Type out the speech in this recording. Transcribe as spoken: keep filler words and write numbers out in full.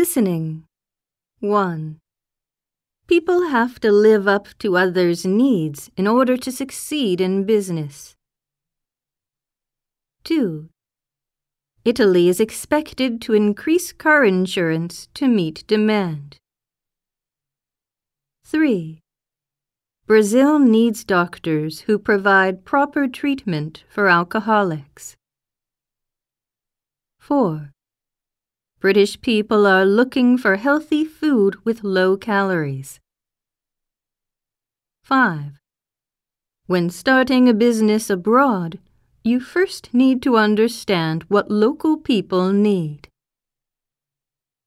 Listening. one. People have to live up to others' needs in order to succeed in business. two. Italy is expected to increase car insurance to meet demand. three. Brazil needs doctors who provide proper treatment for alcoholics. four. British people are looking for healthy food with low calories. five. When starting a business abroad, you first need to understand what local people need.